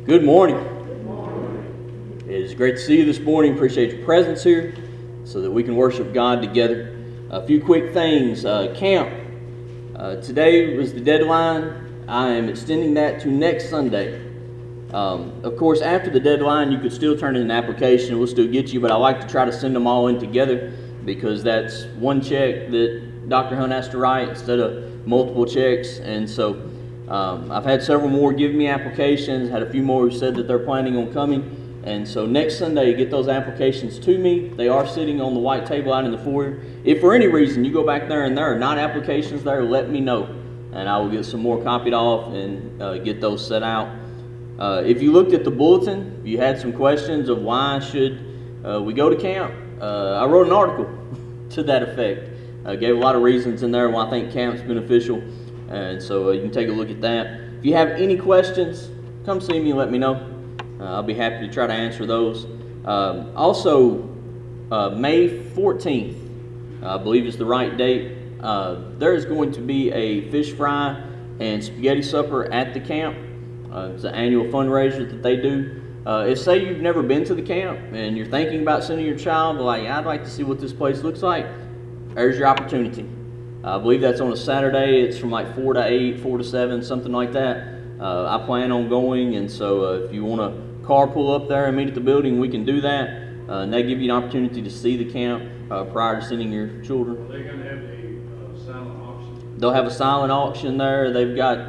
Good morning. Good morning. It is great to see you this morning. Appreciate your presence here so that we can worship God together. A few quick things. Camp. Today was the deadline. I am extending that to next Sunday. Of course, after the deadline, you could still turn in an application. We'll still get you, but I like to try to send them all in together because that's one check that Dr. Hunt has to write instead of multiple checks. And so I've had several more give me applications, had a few more who said that they're planning on coming. And so next Sunday, get those applications to me. They are sitting on the white table out in the foyer. If for any reason you go back there and there are not applications there, let me know. And I will get some more copied off and get those set out. If you looked at the bulletin, you had some questions of why should we go to camp. I wrote an article to that effect. I gave a lot of reasons in there why I think camp's beneficial. And so you can take a look at that. If you have any questions, come see me and let me know. I'll be happy to try to answer those. Also, May 14th, I believe is the right date, there is going to be a fish fry and spaghetti supper at the camp. It's an annual fundraiser that they do. If, say, you've never been to the camp and you're thinking about sending your child, like, I'd like to see what this place looks like, there's your opportunity. I believe that's on a Saturday. It's from like 4 to 8, 4 to 7, something like that. I plan on going, and so if you want to carpool up there and meet at the building, we can do that. And they give you an opportunity to see the camp prior to sending your children. Are they going to have a silent auction? They'll have a silent auction there. They've got,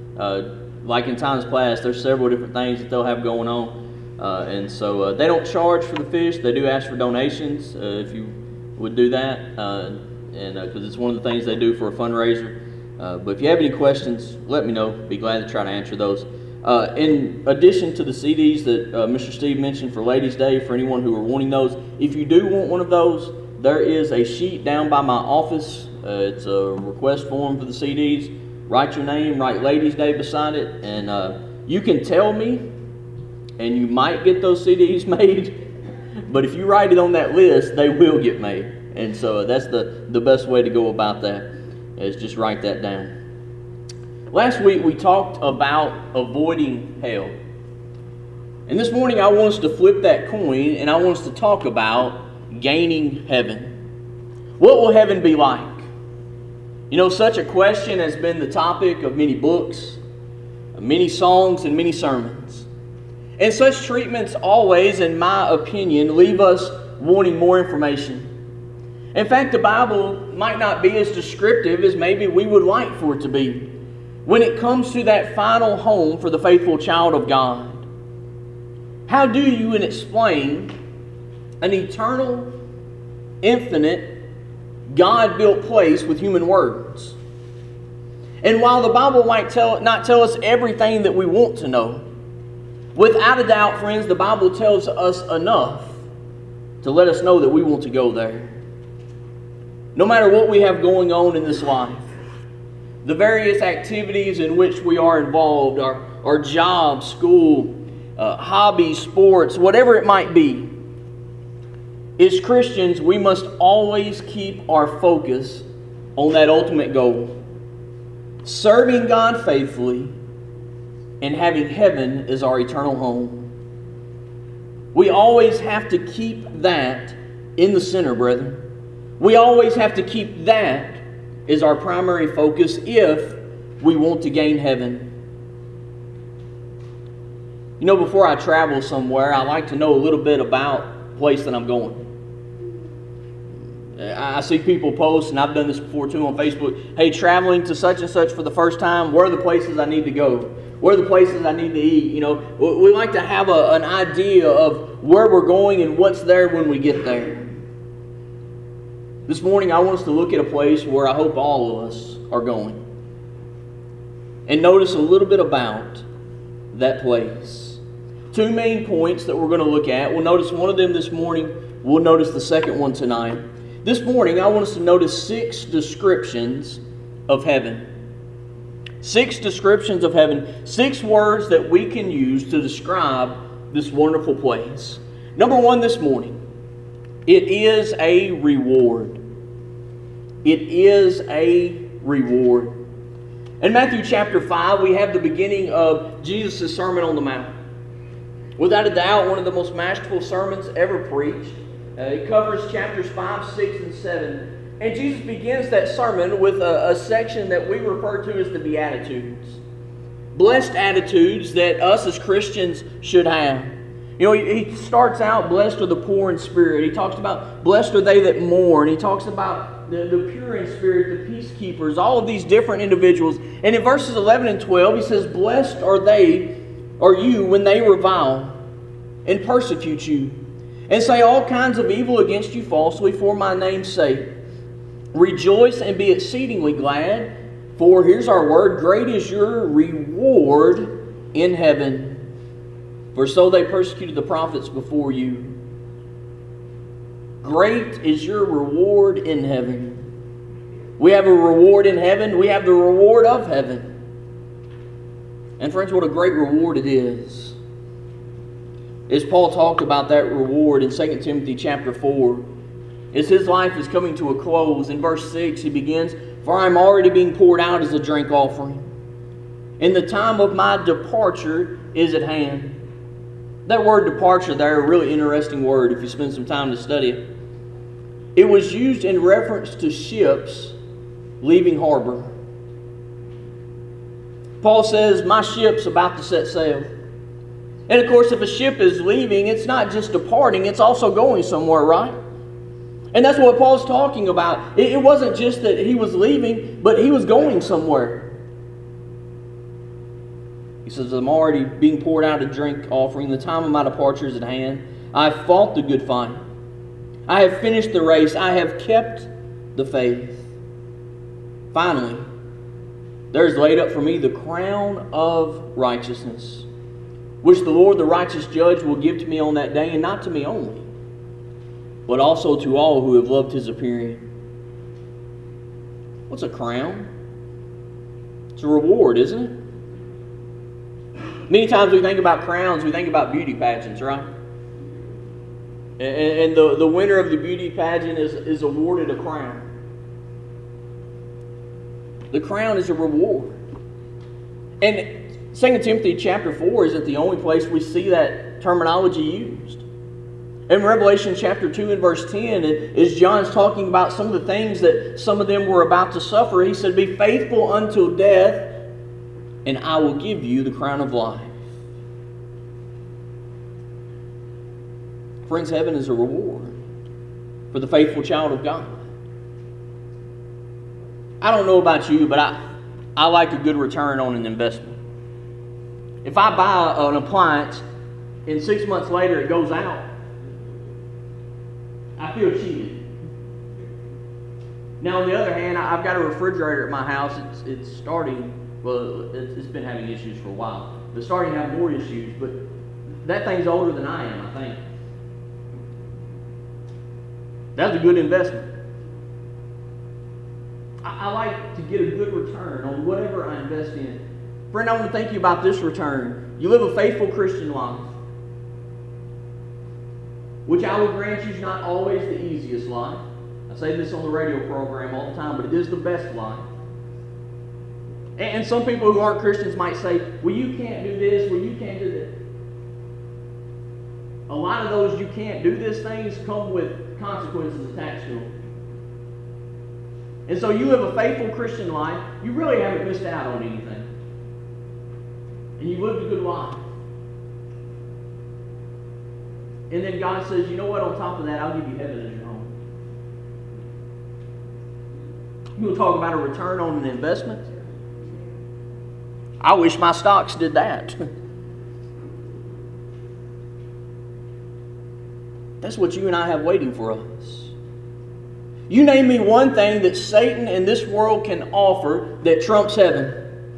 like in times past, there's several different things that they'll have going on. And so they don't charge for the fish. They do ask for donations if you would do that. And because it's one of the things they do for a fundraiser. But if you have any questions, let me know. Be glad to try to answer those. In addition to the CDs that Mr. Steve mentioned for Ladies' Day, for anyone who are wanting those, if you do want one of those, there is a sheet down by my office. It's a request form for the CDs. Write your name, write Ladies' Day beside it, and you can tell me, and you might get those CDs made. But if you write it on that list, they will get made. And so that's the best way to go about that, is just write that down. Last week we talked about avoiding hell. And this morning I want us to flip that coin and I want us to talk about gaining heaven. What will heaven be like? You know, such a question has been the topic of many books, many songs, and many sermons. And such treatments always, in my opinion, leave us wanting more information. In fact, the Bible might not be as descriptive as maybe we would like for it to be when it comes to that final home for the faithful child of God. How do you explain an eternal, infinite, God-built place with human words? And while the Bible might not tell us everything that we want to know, without a doubt, friends, the Bible tells us enough to let us know that we want to go there. No matter what we have going on in this life, the various activities in which we are involved, our job, school, hobbies, sports, whatever it might be, as Christians, we must always keep our focus on that ultimate goal. Serving God faithfully and having heaven as our eternal home. We always have to keep that in the center, brethren. We always have to keep that as our primary focus if we want to gain heaven. You know, before I travel somewhere, I like to know a little bit about the place that I'm going. I see people post, and I've done this before too on Facebook, hey, traveling to such and such for the first time, where are the places I need to go? Where are the places I need to eat? You know, we like to have an idea of where we're going and what's there when we get there. This morning, I want us to look at a place where I hope all of us are going. And notice a little bit about that place. Two main points that we're going to look at. We'll notice one of them this morning. We'll notice the second one tonight. This morning, I want us to notice 6 descriptions of heaven. 6 descriptions of heaven. 6 words that we can use to describe this wonderful place. Number 1 this morning. It is a reward. It is a reward. In Matthew chapter 5, we have the beginning of Jesus' Sermon on the Mount. Without a doubt, one of the most masterful sermons ever preached. It covers chapters 5, 6, and 7. And Jesus begins that sermon with a section that we refer to as the Beatitudes. Blessed attitudes that us as Christians should have. You know, he starts out, blessed are the poor in spirit. He talks about blessed are they that mourn. He talks about the pure in spirit, the peacekeepers, all of these different individuals. And in verses 11 and 12, he says, blessed are you when they revile and persecute you, and say all kinds of evil against you falsely for my name's sake. Rejoice and be exceedingly glad, for here's our word, great is your reward in heaven. For so they persecuted the prophets before you. Great is your reward in heaven. We have a reward in heaven. We have the reward of heaven. And friends, what a great reward it is. As Paul talked about that reward in 2 Timothy chapter 4, as his life is coming to a close, in verse 6 he begins, for I am already being poured out as a drink offering, and the time of my departure is at hand. That word departure there, a really interesting word if you spend some time to study it. It was used in reference to ships leaving harbor. Paul says, my ship's about to set sail. And of course, if a ship is leaving, it's not just departing, it's also going somewhere, right? And that's what Paul's talking about. It wasn't just that he was leaving, but he was going somewhere. He says, I'm already being poured out a drink offering. The time of my departure is at hand. I have fought the good fight. I have finished the race. I have kept the faith. Finally, there is laid up for me the crown of righteousness, which the Lord, the righteous judge, will give to me on that day, and not to me only, but also to all who have loved his appearing. What's a crown? It's a reward, isn't it? Many times we think about crowns, we think about beauty pageants, right? And the winner of the beauty pageant is awarded a crown. The crown is a reward. And 2 Timothy chapter 4 isn't the only place we see that terminology used. In Revelation chapter 2 and verse 10, as John's talking about some of the things that some of them were about to suffer, he said, be faithful until death, and I will give you the crown of life. Friends, heaven is a reward for the faithful child of God. I don't know about you, but I like a good return on an investment. If I buy an appliance and 6 months later it goes out, I feel cheated. Now, on the other hand, I've got a refrigerator at my house. It's starting, well, it's been having issues for a while. It's starting to have more issues, but that thing's older than I am, I think. That's a good investment. I like to get a good return on whatever I invest in. Friend, I want to thank you about this return. You live a faithful Christian life, which I will grant you is not always the easiest life. I say this on the radio program all the time, but it is the best life. And some people who aren't Christians might say, well, you can't do this, well, you can't do that. A lot of those you can't do this things come with consequences attached to them. And so you live a faithful Christian life, you really haven't missed out on anything. And you've lived a good life. And then God says, you know what, on top of that, I'll give you heaven as your home. You want to talk about a return on an investment? I wish my stocks did that. That's what you and I have waiting for us. You name me one thing that Satan and this world can offer that trumps heaven.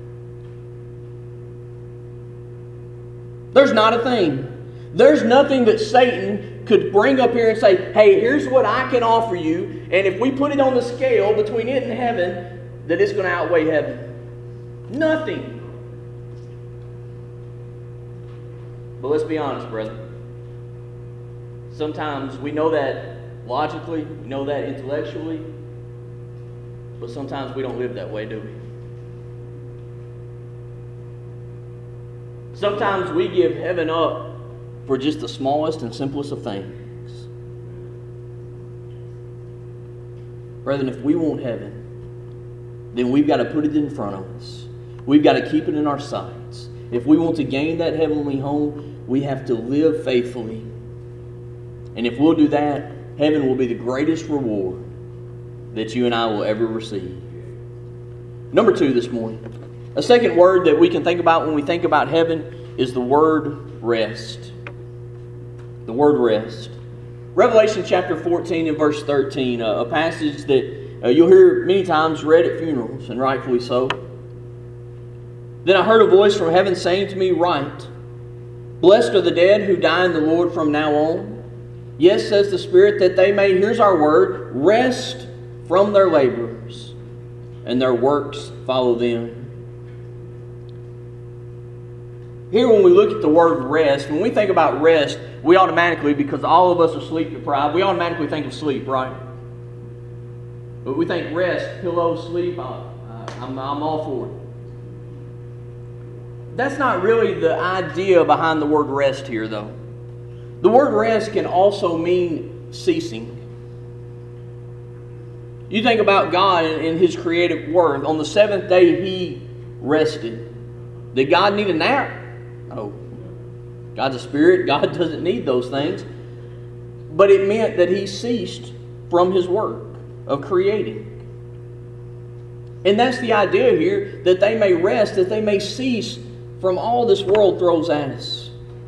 There's not a thing. There's nothing that Satan could bring up here and say, hey, here's what I can offer you, and if we put it on the scale between it and heaven, that it's going to outweigh heaven. Nothing. But let's be honest, brother. Sometimes we know that logically, we know that intellectually, but sometimes we don't live that way, do we? Sometimes we give heaven up for just the smallest and simplest of things. Brethren, if we want heaven, then we've got to put it in front of us. We've got to keep it in our sights. If we want to gain that heavenly home, we have to live faithfully. And if we'll do that, heaven will be the greatest reward that you and I will ever receive. Number 2 this morning. A second word that we can think about when we think about heaven is the word rest. The word rest. Revelation chapter 14 and verse 13, a passage that you'll hear many times read at funerals, and rightfully so. Then I heard a voice from heaven saying to me, "Write, blessed are the dead who die in the Lord from now on. Yes, says the Spirit, that they may," here's our word, "rest from their labors, and their works follow them." Here when we look at the word rest, when we think about rest, we automatically, because all of us are sleep deprived, we automatically think of sleep, right? But we think rest, pillow, sleep, I'm all for it. That's not really the idea behind the word rest here, though. The word rest can also mean ceasing. You think about God and His creative work. On the seventh day, He rested. Did God need a nap? No. God's a spirit. God doesn't need those things. But it meant that He ceased from His work of creating. And that's the idea here, that they may rest, that they may cease from all this world throws at us.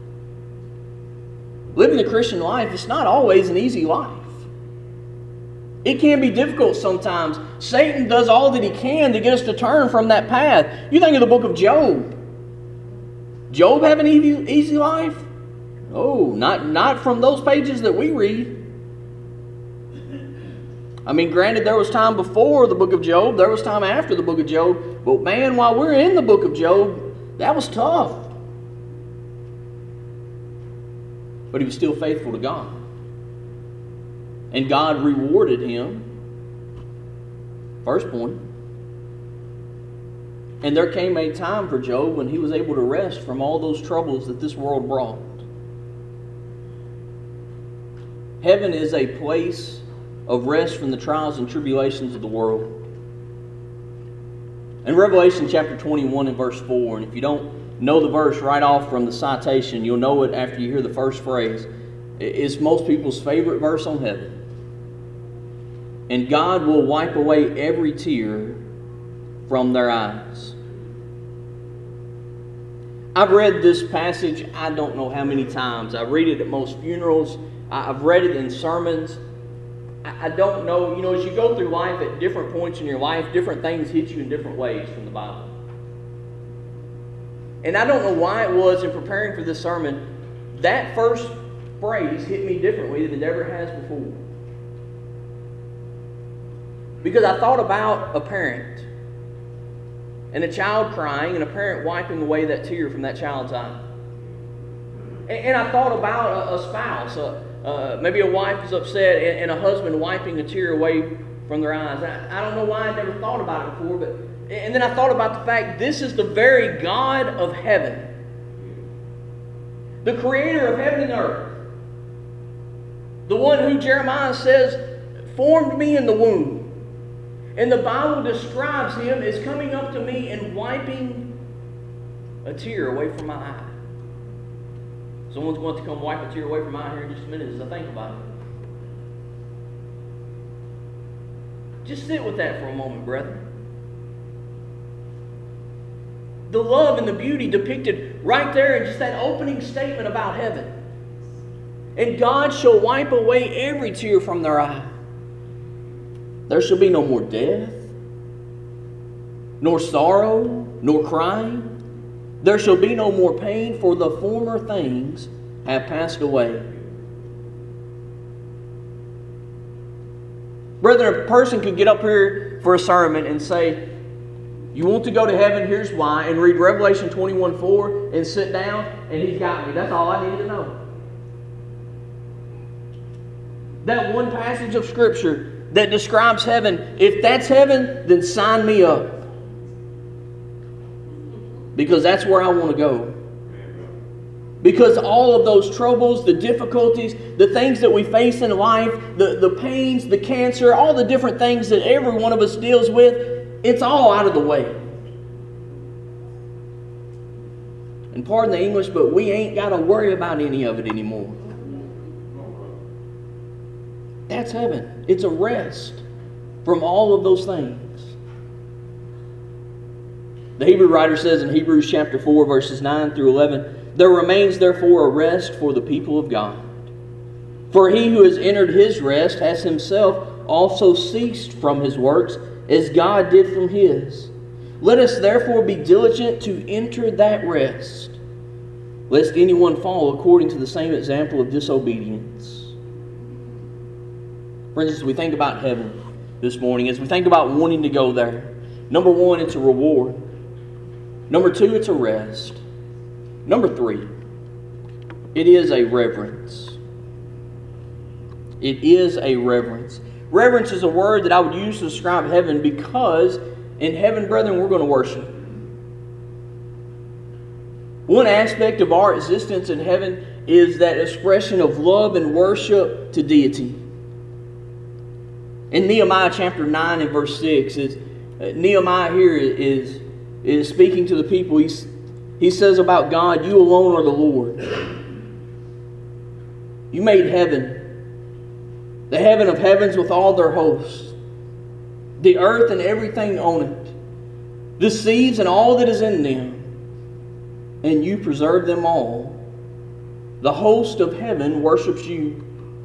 Living the Christian life, it's not always an easy life. It can be difficult sometimes. Satan does all that he can to get us to turn from that path. You think of the book of Job. Job have an easy life? Oh, not from those pages that we read. I mean, granted, there was time before the book of Job. There was time after the book of Job. But man, while we're in the book of Job, that was tough. But he was still faithful to God. And God rewarded him. First point. And there came a time for Job when he was able to rest from all those troubles that this world brought. Heaven is a place of rest from the trials and tribulations of the world. In Revelation chapter 21 and verse 4, and if you don't know the verse right off from the citation, you'll know it after you hear the first phrase. It's most people's favorite verse on heaven. And God will wipe away every tear from their eyes. I've read this passage I don't know how many times. I read it at most funerals. I've read it in sermons. I don't know, as you go through life at different points in your life, different things hit you in different ways from the Bible. And I don't know why it was in preparing for this sermon, that first phrase hit me differently than it ever has before. Because I thought about a parent and a child crying and a parent wiping away that tear from that child's eye. And I thought about a spouse, maybe a wife is upset and a husband wiping a tear away from their eyes. I don't know why I never thought about it before, and then I thought about the fact this is the very God of heaven, the creator of heaven and earth, the one who Jeremiah says formed me in the womb. And the Bible describes him as coming up to me and wiping a tear away from my eye. Someone's going to come wipe a tear away from my eye here in just a minute as I think about it. Just sit with that for a moment, brethren. The love and the beauty depicted right there in just that opening statement about heaven. And God shall wipe away every tear from their eye. There shall be no more death, nor sorrow, nor crying. There shall be no more pain, for the former things have passed away. Brethren, a person could get up here for a sermon and say, you want to go to heaven, here's why, and read Revelation 21:4 and sit down, and he's got me. That's all I need to know. That one passage of Scripture that describes heaven, if that's heaven, then sign me up. Because that's where I want to go. Because all of those troubles, the difficulties, the things that we face in life, the pains, the cancer, all the different things that every one of us deals with, it's all out of the way. And pardon the English, but we ain't got to worry about any of it anymore. That's heaven. It's a rest from all of those things. The Hebrew writer says in Hebrews chapter 4, verses 9 through 11, "There remains therefore a rest for the people of God. For he who has entered his rest has himself also ceased from his works, as God did from his. Let us therefore be diligent to enter that rest, lest anyone fall according to the same example of disobedience." Friends, as we think about heaven this morning, as we think about wanting to go there, number one, it's a reward. Number two, it's a rest. Number three, it is a reverence. It is a reverence. Reverence is a word that I would use to describe heaven, because in heaven, brethren, we're going to worship. One aspect of our existence in heaven is that expression of love and worship to deity. In Nehemiah chapter 9 and verse 6, Nehemiah here is speaking to the people. He says about God, "You alone are the Lord. You made heaven, the heaven of heavens with all their hosts, the earth and everything on it, the seas and all that is in them, and you preserve them all. The host of heaven worships you."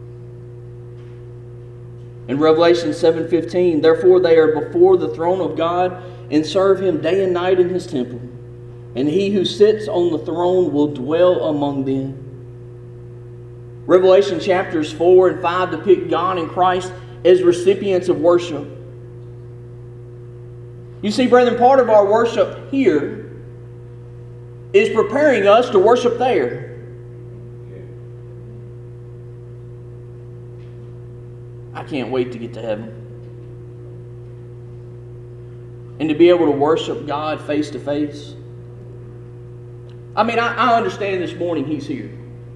In Revelation 7:15, "Therefore they are before the throne of God and serve him day and night in his temple. And he who sits on the throne will dwell among them." Revelation chapters 4 and 5 depict God and Christ as recipients of worship. You see, brethren, part of our worship here is preparing us to worship there. I can't wait to get to heaven and to be able to worship God face to face. I mean, I understand this morning He's here.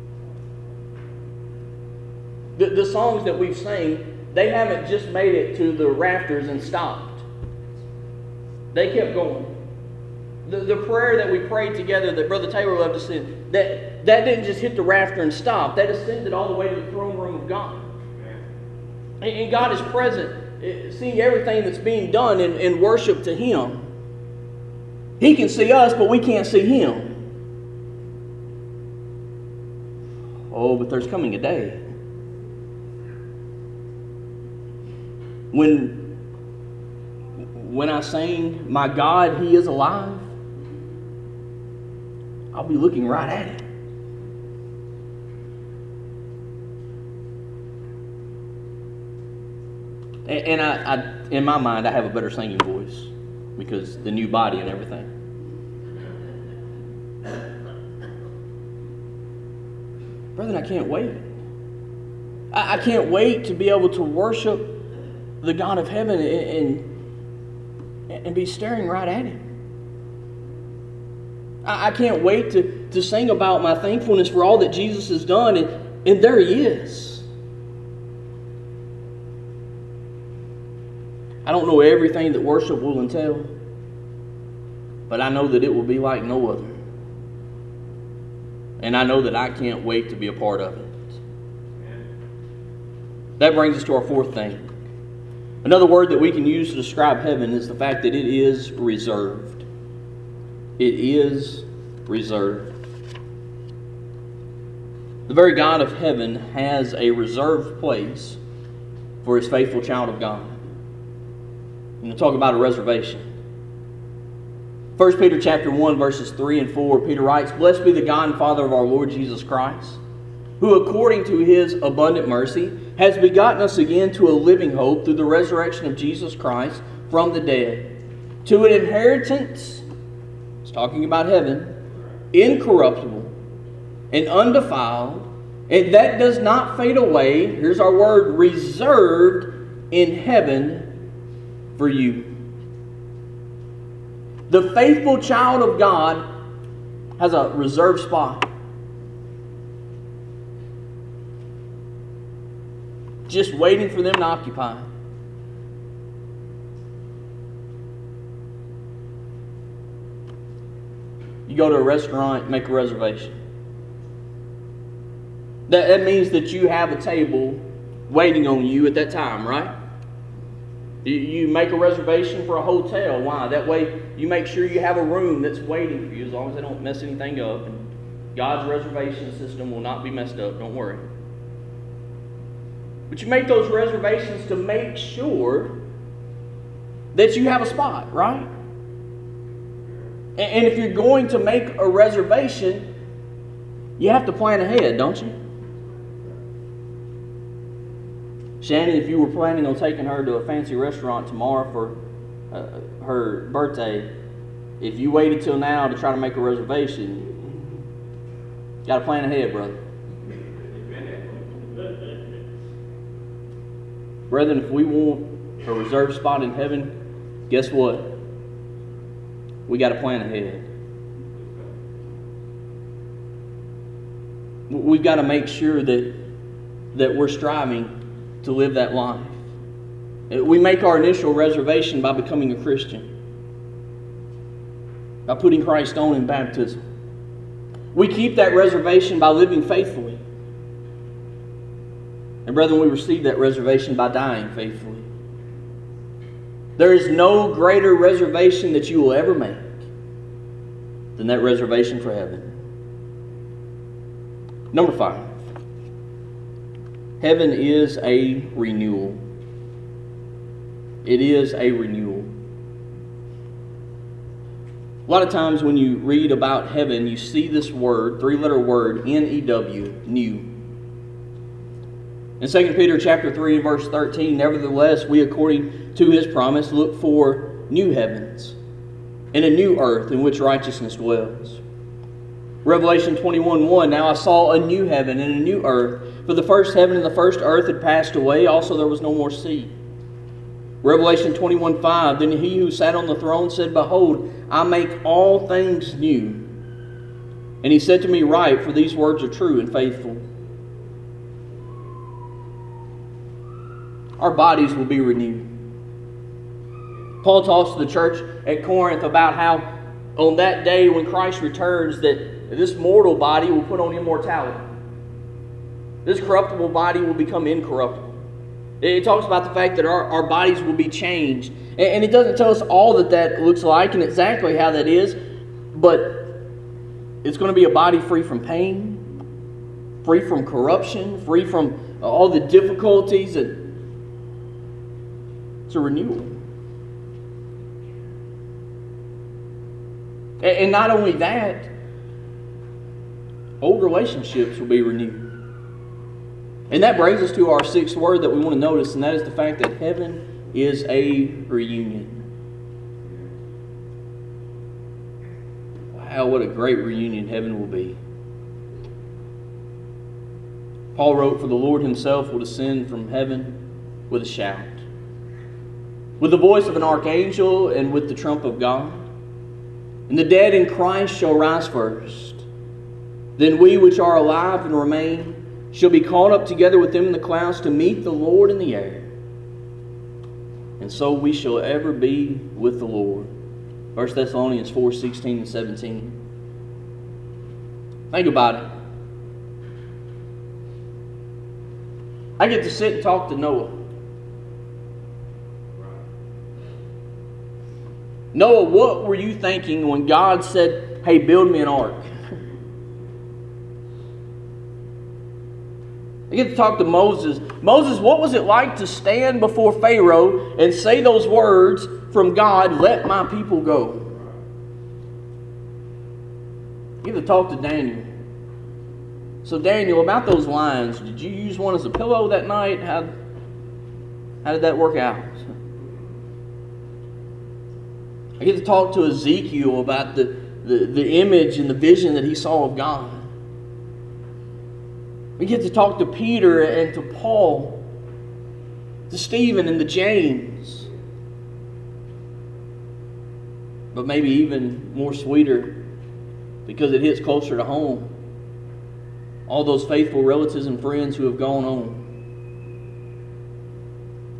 The songs that we've sang, they haven't just made it to the rafters and stopped. They kept going. The prayer that we prayed together that Brother Taylor loved to sing, that didn't just hit the rafter and stop. That ascended all the way to the throne room of God. And God is present, seeing everything that's being done in worship to Him. He can see us, but we can't see Him. Oh, but there's coming a day when I sing, "My God, He is alive," I'll be looking right at Him. And I, in my mind, I have a better singing voice because the new body and everything. Brethren, I can't wait. I can't wait to be able to worship the God of heaven and be staring right at Him. I can't wait to sing about my thankfulness for all that Jesus has done, and there He is. I don't know everything that worship will entail, but I know that it will be like no other. And I know that I can't wait to be a part of it. That brings us to our fourth thing. Another word that we can use to describe heaven is the fact that it is reserved. It is reserved. The very God of heaven has a reserved place for His faithful child of God. I'm going to talk about a reservation. 1 Peter chapter 1, verses 3 and 4, Peter writes, "Blessed be the God and Father of our Lord Jesus Christ, who according to His abundant mercy has begotten us again to a living hope through the resurrection of Jesus Christ from the dead, to an inheritance," it's talking about heaven, "incorruptible and undefiled, and that does not fade away," here's our word, "reserved in heaven for you." The faithful child of God has a reserved spot. just waiting for them to occupy. You go to a restaurant, make a reservation. That means that you have a table waiting on you at that time, right? You make a reservation for a hotel. Why? That way you make sure you have a room that's waiting for you, as long as they don't mess anything up. And God's reservation system will not be messed up, don't worry. But you make those reservations to make sure that you have a spot, right? And if you're going to make a reservation, you have to plan ahead, don't you? Shannon, if you were planning on taking her to a fancy restaurant tomorrow for her birthday, if you waited till now to try to make a reservation, you got to plan ahead, brother. Brethren, if we want a reserved spot in heaven, guess what? We got to plan ahead. We've got to make sure that we're striving to live that life. We make our initial reservation by becoming a Christian, by putting Christ on in baptism. We keep that reservation by living faithfully. And brethren, we receive that reservation by dying faithfully. There is no greater reservation that you will ever make than that reservation for heaven. Number 5. Heaven is a renewal. It is a renewal. A lot of times when you read about heaven, you see this word, 3-letter word, N-E-W, new. In 2 Peter chapter 3 and verse 13, nevertheless, we according to His promise look for new heavens and a new earth in which righteousness dwells. Revelation 21:1, now I saw a new heaven and a new earth, for the first heaven and the first earth had passed away, also there was no more sea. Revelation 21:5, then He who sat on the throne said, behold, I make all things new. And He said to me, write, for these words are true and faithful. Our bodies will be renewed. Paul talks to the church at Corinth about how on that day when Christ returns that this mortal body will put on immortality. This corruptible body will become incorruptible. It talks about the fact that our bodies will be changed. And it doesn't tell us all that looks like and exactly how that is, but it's going to be a body free from pain, free from corruption, free from all the difficulties. It's a renewal. And not only that, old relationships will be renewed. And that brings us to our 6th word that we want to notice, and that is the fact that heaven is a reunion. Wow, what a great reunion heaven will be. Paul wrote, for the Lord Himself will descend from heaven with a shout, with the voice of an archangel and with the trump of God. And the dead in Christ shall rise first. Then we which are alive and remain shall be caught up together with them in the clouds to meet the Lord in the air. And so we shall ever be with the Lord. 1 Thessalonians 4:16 and 17. Think about it. I get to sit and talk to Noah. Noah, what were you thinking when God said, hey, build me an ark? I get to talk to Moses. Moses, what was it like to stand before Pharaoh and say those words from God, let my people go? I get to talk to Daniel. So Daniel, about those lines, did you use one as a pillow that night? How did that work out? I get to talk to Ezekiel about the image and the vision that he saw of God. We get to talk to Peter and to Paul, to Stephen and to James. But maybe even more sweeter, because it hits closer to home, all those faithful relatives and friends who have gone on.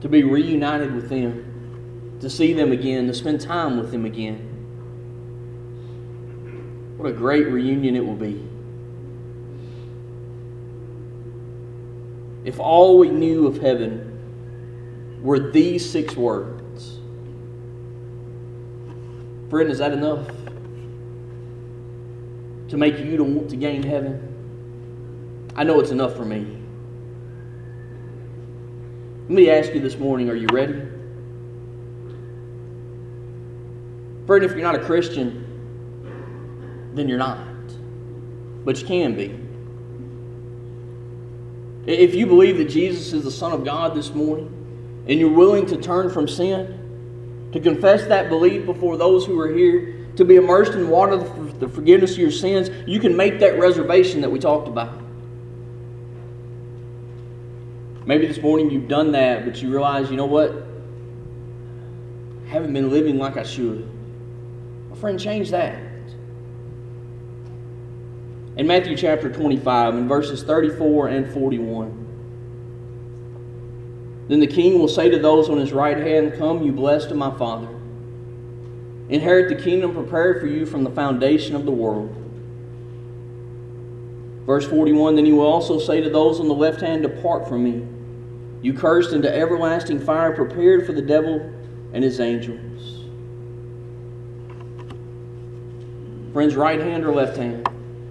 to be reunited with them, to see them again, to spend time with them again. What a great reunion it will be. If all we knew of heaven were these 6 words, friend, is that enough to make you to want to gain heaven? I know it's enough for me. Let me ask you this morning, are you ready? Friend, if you're not a Christian, then you're not. But you can be. If you believe that Jesus is the Son of God this morning, and you're willing to turn from sin, to confess that belief before those who are here, to be immersed in water for the forgiveness of your sins, you can make that reservation that we talked about. Maybe this morning you've done that, but you realize, you know what? I haven't been living like I should. My friend, change that. In Matthew chapter 25, in verses 34 and 41, then the king will say to those on his right hand, "Come, you blessed of my Father. Inherit the kingdom prepared for you from the foundation of the world." Verse 41, then he will also say to those on the left hand, "Depart from me, you cursed, into everlasting fire prepared for the devil and his angels." Friends, right hand or left hand?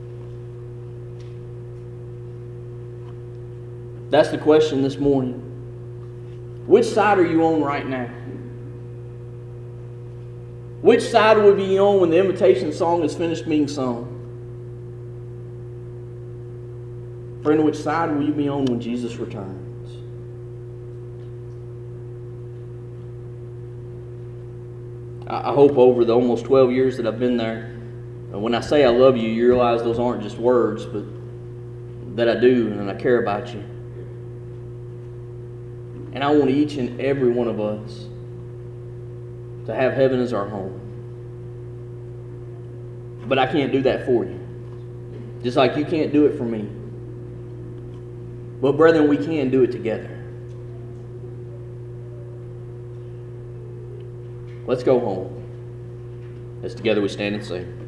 That's the question this morning. Which side are you on right now? Which side will you be on when the invitation song is finished being sung? Friend, which side will you be on when Jesus returns? I hope over the almost 12 years that I've been there, when I say I love you, you realize those aren't just words, but that I do and I care about you. And I want each and every one of us to have heaven as our home. But I can't do that for you. Just like you can't do it for me. But brethren, we can do it together. Let's go home. As together we stand and sing.